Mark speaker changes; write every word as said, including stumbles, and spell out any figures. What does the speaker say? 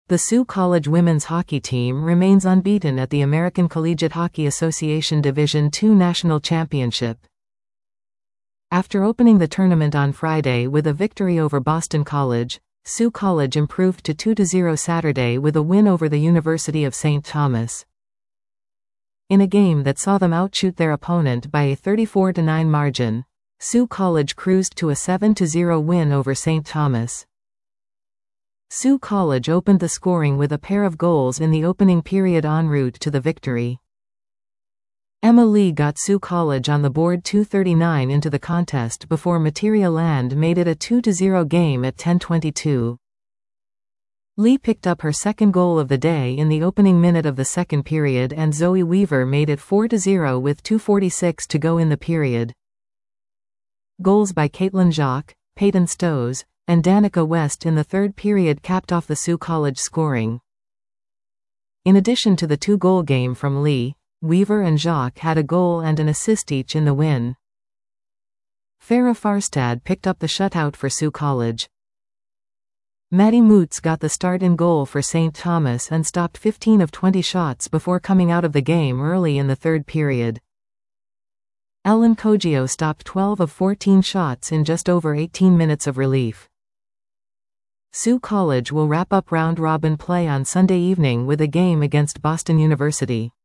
Speaker 1: The Sioux College women's hockey team remains unbeaten at the American Collegiate Hockey Association Division two National Championship. After opening the tournament on Friday with a victory over Boston College, Sioux College improved to two to zero Saturday with a win over the University of Saint Thomas. In a game that saw them outshoot their opponent by a thirty-four to nine margin, Sioux College cruised to a seven to zero win over Saint Thomas. Sioux College opened the scoring with a pair of goals in the opening period en route to the victory. Emma Lee got Sioux College on the board two thirty-nine into the contest before Materia Land made it a two to zero game at ten twenty-two. Lee picked up her second goal of the day in the opening minute of the second period, and Zoe Weaver made it four to zero with two forty-six to go in the period. Goals by Caitlin Jacques, Peyton Stows, and Danica West in the third period capped off the Sioux College scoring. In addition to the two-goal game from Lee, Weaver and Jacques had a goal and an assist each in the win. Farah Farstad picked up the shutout for Sioux College. Maddie Moots got the start in goal for Saint Thomas and stopped fifteen of twenty shots before coming out of the game early in the third period. Ellen Cogio stopped twelve of fourteen shots in just over eighteen minutes of relief. Sioux College will wrap up round-robin play on Sunday evening with a game against Boston University.